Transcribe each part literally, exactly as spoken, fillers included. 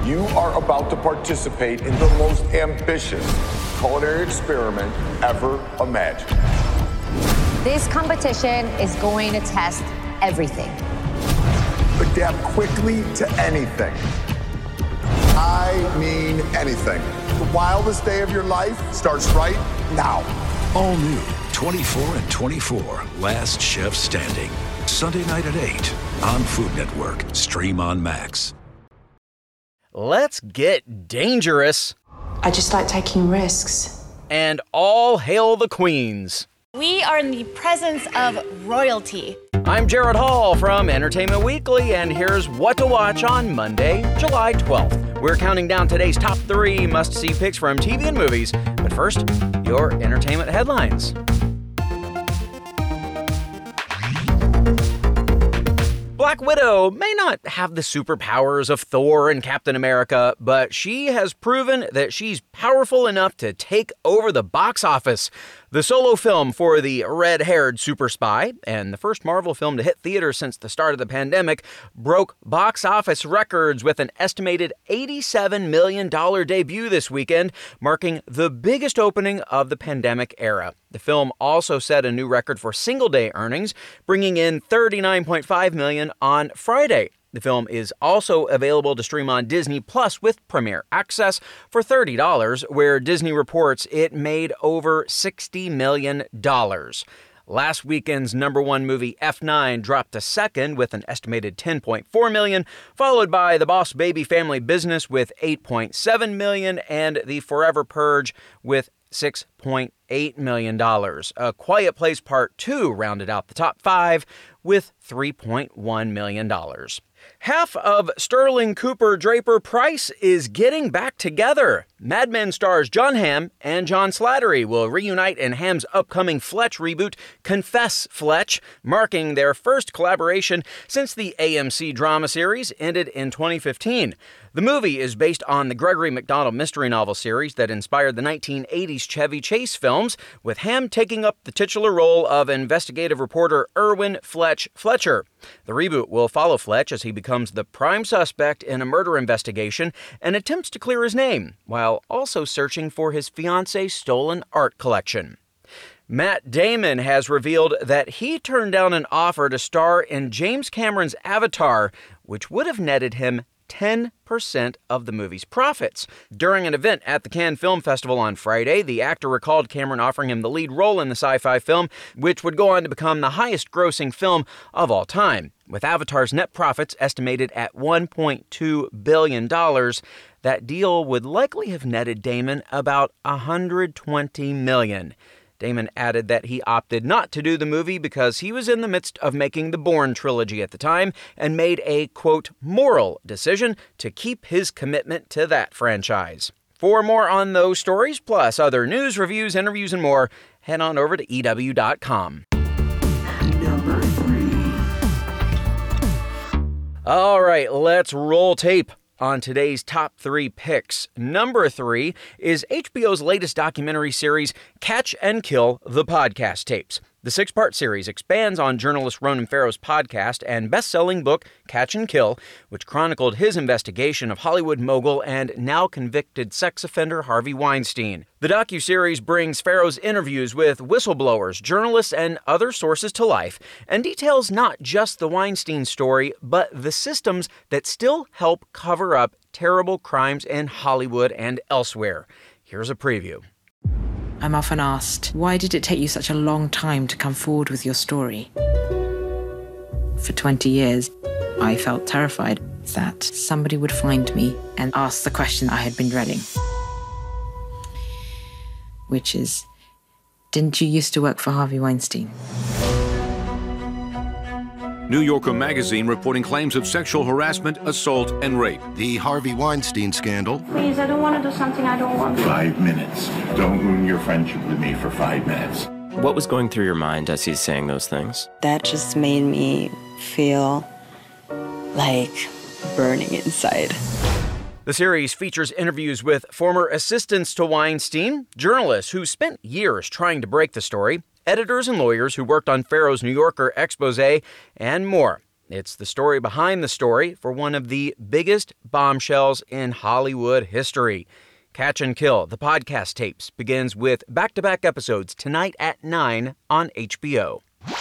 You are about to participate in the most ambitious culinary experiment ever imagined. This competition is going to test everything. Adapt quickly to anything. I mean anything. The wildest day of your life starts right now. All new, twenty-four and twenty-four, Last Chef Standing. Sunday night at eight on Food Network. Stream on Max. Let's get dangerous. I just like taking risks. And all hail the queens. We are in the presence of royalty. I'm Jared Hall from Entertainment Weekly, and here's what to watch on Monday, July twelfth. We're counting down today's top three must-see picks from T V and movies. But first, your entertainment headlines. Black Widow may not have the superpowers of Thor and Captain America, but she has proven that she's powerful enough to take over the box office. The solo film for the red-haired super spy, and the first Marvel film to hit theaters since the start of the pandemic, broke box office records with an estimated eighty-seven million dollars debut this weekend, marking the biggest opening of the pandemic era. The film also set a new record for single-day earnings, bringing in thirty-nine point five million dollars on Friday. The film is also available to stream on Disney Plus with Premier Access for thirty dollars, where Disney reports it made over sixty million dollars. Last weekend's number one movie F nine dropped to second with an estimated ten point four million dollars, followed by The Boss Baby Family Business with eight point seven million dollars and The Forever Purge with six point eight million dollars. A Quiet Place Part two rounded out the top five with three point one million dollars. Half of Sterling Cooper Draper Price is getting back together. Mad Men stars Jon Hamm and John Slattery will reunite in Hamm's upcoming Fletch reboot, Confess, Fletch, marking their first collaboration since the A M C drama series ended in twenty fifteen. The movie is based on the Gregory McDonald mystery novel series that inspired the nineteen eighties Chevy Chase films, with Hamm taking up the titular role of investigative reporter Irwin Fletch Fletcher. The reboot will follow Fletch as he becomes the prime suspect in a murder investigation and attempts to clear his name, while also searching for his fiance's stolen art collection. Matt Damon has revealed that he turned down an offer to star in James Cameron's Avatar, which would have netted him ten percent of the movie's profits. During an event at the Cannes Film Festival on Friday, the actor recalled Cameron offering him the lead role in the sci-fi film, which would go on to become the highest-grossing film of all time. With Avatar's net profits estimated at one point two billion dollars, that deal would likely have netted Damon about one hundred twenty million dollars. Damon added that he opted not to do the movie because he was in the midst of making the Bourne trilogy at the time and made a, quote, moral decision to keep his commitment to that franchise. For more on those stories, plus other news, reviews, interviews, and more, head on over to E W dot com. Number three. All right, let's roll tape on today's top three picks. Number three is H B O's latest documentary series, Catch and Kill: The Podcast Tapes. The six-part series expands on journalist Ronan Farrow's podcast and best-selling book, Catch and Kill, which chronicled his investigation of Hollywood mogul and now convicted sex offender Harvey Weinstein. The docuseries brings Farrow's interviews with whistleblowers, journalists, and other sources to life, and details not just the Weinstein story, but the systems that still help cover up terrible crimes in Hollywood and elsewhere. Here's a preview. I'm often asked, why did it take you such a long time to come forward with your story? For twenty years, I felt terrified that somebody would find me and ask the question I had been dreading. Which is, didn't you used to work for Harvey Weinstein? New Yorker magazine reporting claims of sexual harassment, assault, and rape. The Harvey Weinstein scandal. Please, I don't want to do something I don't want to. Five minutes. Don't ruin your friendship with me for five minutes. What was going through your mind as he's saying those things? That just made me feel like burning inside. The series features interviews with former assistants to Weinstein, journalists who spent years trying to break the story, editors and lawyers who worked on Farrow's New Yorker expose, and more. It's the story behind the story for one of the biggest bombshells in Hollywood history. Catch and Kill, the podcast tapes, begins with back-to-back episodes tonight at nine on H B O.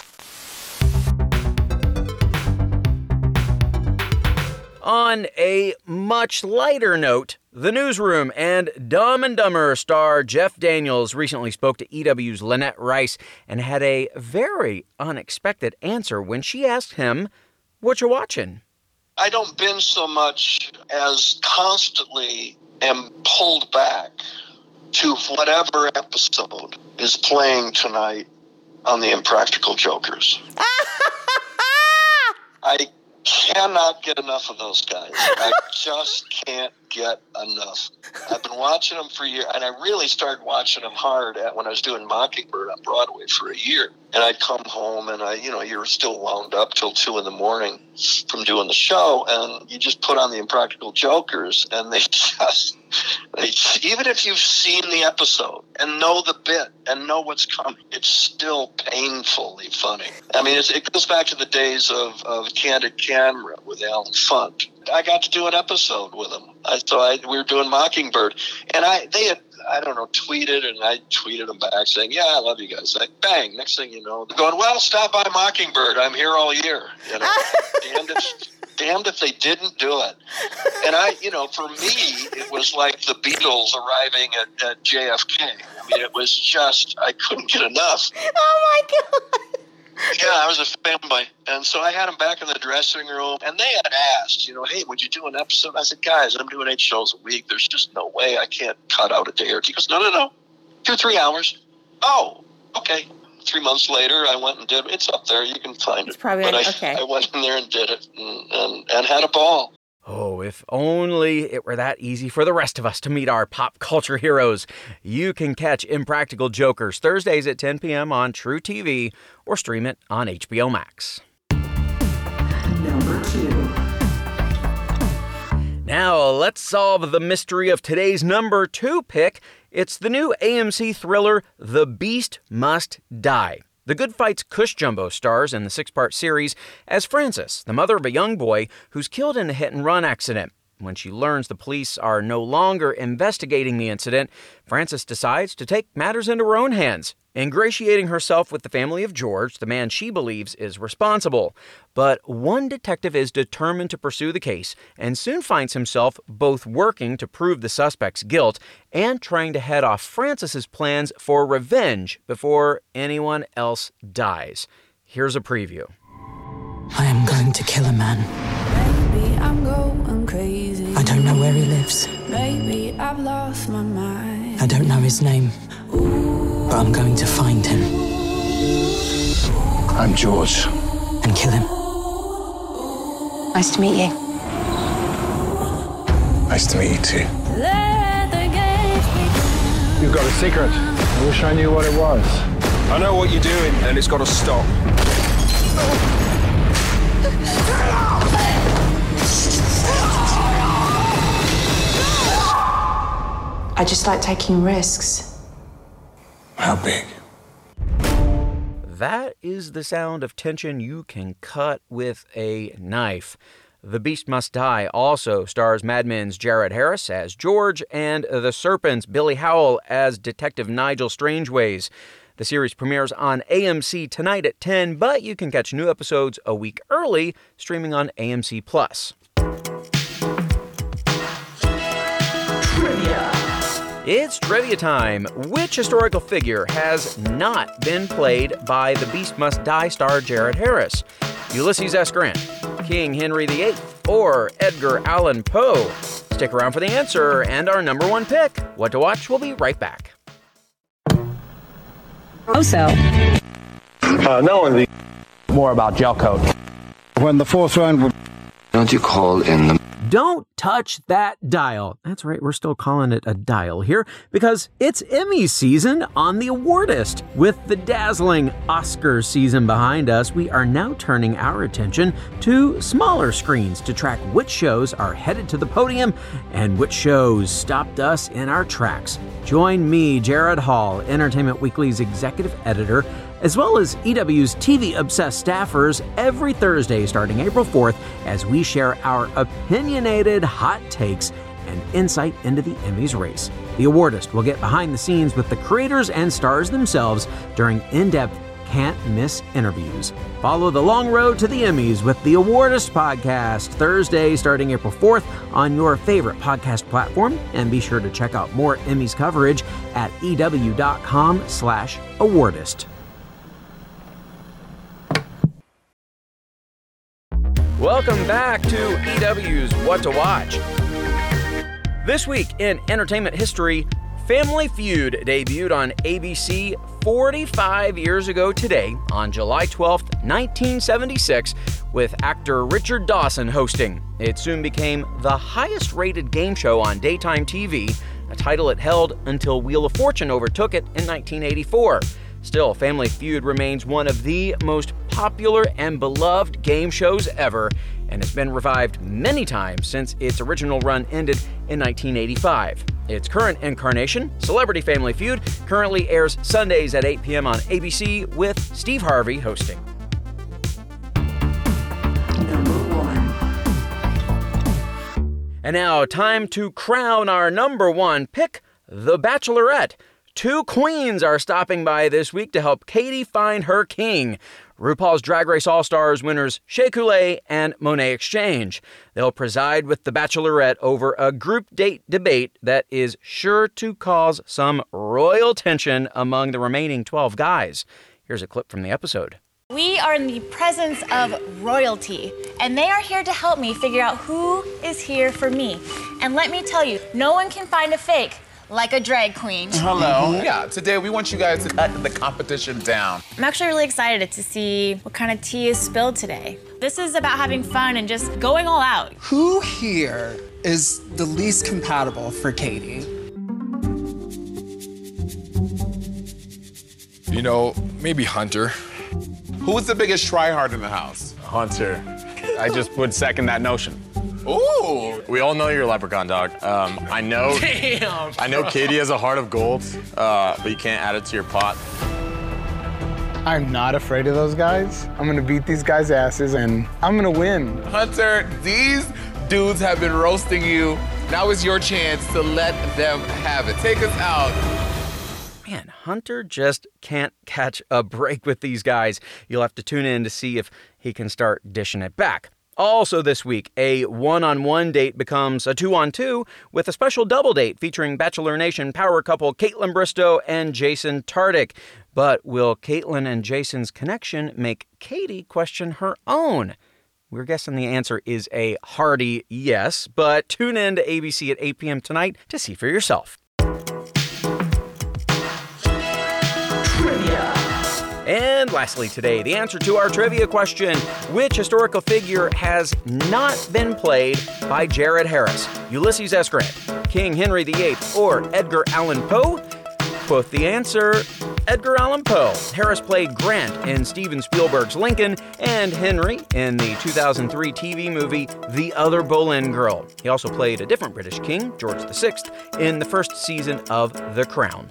On a much lighter note, The Newsroom and Dumb and Dumber star Jeff Daniels recently spoke to E W's Lynette Rice and had a very unexpected answer when she asked him, "What you watching?" I don't binge so much as constantly am pulled back to whatever episode is playing tonight on The Impractical Jokers. I cannot get enough of those guys. I just can't get enough. I've been watching them for years, and I really started watching them hard at when I was doing Mockingbird on Broadway for a year. And I'd come home, and I, you know, you're still wound up till two in the morning from doing the show, and you just put on The Impractical Jokers, and they just, they, even if you've seen the episode and know the bit and know what's coming, it's still painfully funny. I mean, it's, it goes back to the days of, of Candid Camera with Alan Funt. I got to do an episode with him. I, so I, we were doing Mockingbird, and I they had, I don't know, tweeted, and I tweeted them back saying, "Yeah, I love you guys." Like, bang, next thing you know, they're going, "Well, stop by Mockingbird. I'm here all year." You know, damned if, damned if they didn't do it. And I, you know, for me, it was like the Beatles arriving at, at J F K. I mean, it was just, I couldn't get enough. Oh my God. Yeah, I was a fanboy. And so I had him back in the dressing room, and they had asked, you know, "Hey, would you do an episode?" I said, "Guys, I'm doing eight shows a week. There's just no way I can't cut out a day or two." He goes, "No, no, no. Two, three hours." "Oh, okay." Three months later, I went and did it. It's up there. You can find it's it. Probably but I, okay. I went in there and did it and, and, and had a ball. Oh, if only it were that easy for the rest of us to meet our pop culture heroes. You can catch Impractical Jokers Thursdays at ten p.m. on True T V or stream it on H B O Max. Number two. Now, let's solve the mystery of today's number two pick. It's the new A M C thriller, The Beast Must Die. The Good Fight's Cush Jumbo stars in the six-part series as Frances, the mother of a young boy who's killed in a hit-and-run accident. When she learns the police are no longer investigating the incident, Frances decides to take matters into her own hands, ingratiating herself with the family of George, the man she believes is responsible. But one detective is determined to pursue the case and soon finds himself both working to prove the suspect's guilt and trying to head off Frances's plans for revenge before anyone else dies. Here's a preview. I am going to kill a man. Maybe I'm going crazy. I don't know where he lives. Maybe I've lost my mind. I don't know his name. Ooh. But I'm going to find him. I'm George. And kill him. Nice to meet you. Nice to meet you too. Let the games begin. You've got a secret. I wish I knew what it was. I know what you're doing, and it's got to stop. I just like taking risks. How big? That is the sound of tension you can cut with a knife. The Beast Must Die also stars Mad Men's Jared Harris as George and The Serpent's Billy Howell as Detective Nigel Strangeways. The series premieres on A M C tonight at ten, but you can catch new episodes a week early streaming on A M C Plus. Trivia. It's trivia time. Which historical figure has not been played by The Beast Must Die star Jared Harris? Ulysses S. Grant, King Henry the Eighth, or Edgar Allan Poe? Stick around for the answer and our number one pick. What to Watch will be right back. Also, uh, knowing the more about gel coat. When the fourth round would. Don't you call in the. Don't touch that dial. That's right, we're still calling it a dial here because it's Emmy season on the Awardist. With the dazzling Oscars season behind us, we are now turning our attention to smaller screens to track which shows are headed to the podium and which shows stopped us in our tracks. Join me, Jared Hall, Entertainment Weekly's executive editor, as well as E W's T V-obsessed staffers every Thursday starting April fourth as we share our opinionated hot takes and insight into the Emmys race. The Awardist will get behind the scenes with the creators and stars themselves during in-depth, can't-miss interviews. Follow the long road to the Emmys with the Awardist podcast Thursday starting April fourth on your favorite podcast platform, and be sure to check out more Emmys coverage at ew.com slash awardist. Welcome back to E W's What to Watch. This week in entertainment history, Family Feud debuted on A B C forty-five years ago today on July twelfth, nineteen seventy-six, with actor Richard Dawson hosting. It soon became the highest-rated game show on daytime T V, a title it held until Wheel of Fortune overtook it in nineteen eighty-four. Still, Family Feud remains one of the most popular and beloved game shows ever, and has been revived many times since its original run ended in nineteen eighty-five. Its current incarnation, Celebrity Family Feud, currently airs Sundays at eight p.m. on A B C with Steve Harvey hosting. And now, time to crown our number one pick, The Bachelorette. Two queens are stopping by this week to help Katie find her king. RuPaul's Drag Race All-Stars winners Shea Coulee and Monet X Change. They'll preside with The Bachelorette over a group date debate that is sure to cause some royal tension among the remaining twelve guys. Here's a clip from the episode. We are in the presence of royalty, and they are here to help me figure out who is here for me. And let me tell you, no one can find a fake like a drag queen. Hello. Mm-hmm. Yeah, today we want you guys to cut the competition down. I'm actually really excited to see what kind of tea is spilled today. This is about having fun and just going all out. Who here is the least compatible for Katie? You know, maybe Hunter. Who's the biggest tryhard in the house? Hunter. I just would second that notion. Ooh! We all know you're a leprechaun, dog. Um, I know. Damn! I know Katie has a heart of gold, uh, but you can't add it to your pot. I'm not afraid of those guys. I'm gonna beat these guys' asses, and I'm gonna win. Hunter, these dudes have been roasting you. Now is your chance to let them have it. Take us out. Man, Hunter just can't catch a break with these guys. You'll have to tune in to see if he can start dishing it back. Also this week, a one-on-one date becomes a two-on-two with a special double date featuring Bachelor Nation power couple Kaitlyn Bristowe and Jason Tartick. But will Kaitlyn and Jason's connection make Katie question her own? We're guessing the answer is a hearty yes, but tune in to A B C at eight p.m. tonight to see for yourself. Trivia. And lastly today, the answer to our trivia question: which historical figure has not been played by Jared Harris? Ulysses S. Grant, King Henry the Eighth, or Edgar Allan Poe? Quote the answer, Edgar Allan Poe. Harris played Grant in Steven Spielberg's Lincoln and Henry in the two thousand three T V movie The Other Boleyn Girl. He also played a different British king, George the Sixth, in the first season of The Crown.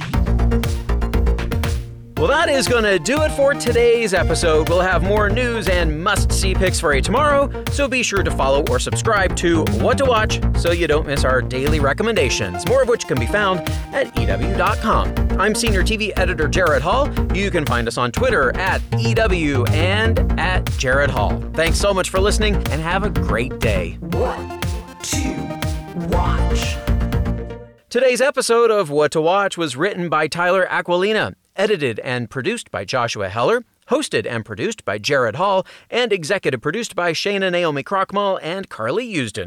Well, that is going to do it for today's episode. We'll have more news and must-see picks for you tomorrow, so be sure to follow or subscribe to What to Watch so you don't miss our daily recommendations, more of which can be found at E W dot com. I'm Senior T V Editor Jared Hall. You can find us on Twitter at E W and at Jared Hall. Thanks so much for listening, and have a great day. What to watch? Today's episode of What to Watch was written by Tyler Aquilina, edited and produced by Joshua Heller, hosted and produced by Jared Hall, and executive produced by Shayna Naomi Krochmal and Carly Usden.